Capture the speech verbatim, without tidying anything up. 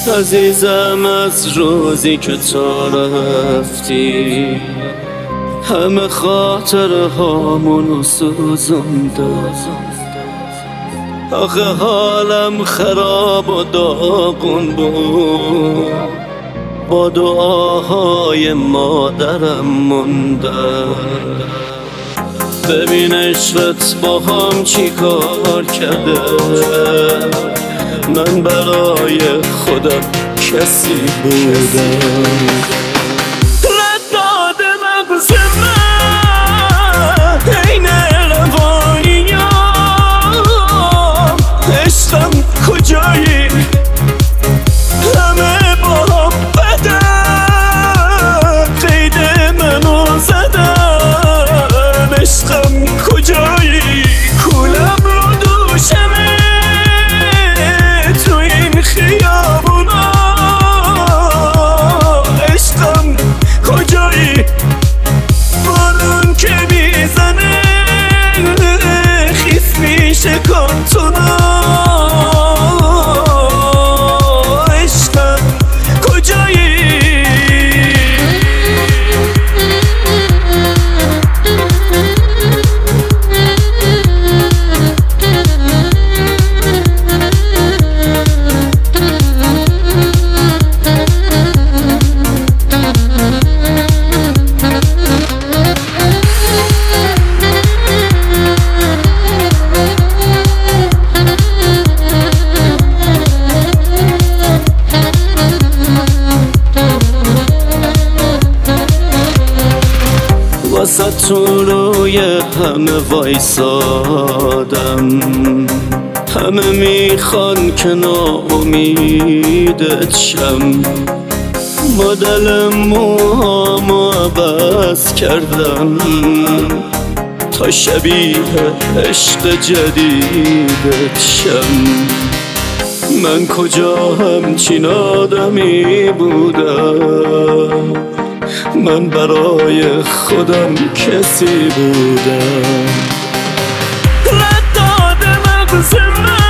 عزیزم از روزی که تو رفتی همه خاطر هامونو سوزونده. آخه حالم خراب و داغون بود، با دعاهای مادرم مونده. ببین عشقت با هم چی کار کرده، من برای خودم کسی بودم. رد داده مغز من عین روانیام، عشقم کجایی همه با هم بدن، قید منو زدن. عشقم کجایی کولم رو دوشمه تو این خیابونا. عشقم کجایی بارون که میزنه خیس میشه کارتونا. عشقم کجایی واسه تو روی همه وایسادم، همه میخوان که ناامیدت شم. مدل موهامو عوض کردم تا شبیه عشق جدیدت شم. من کجا همچین آدمی بودم، من برای خودم کسی بودم. رد داده مغز من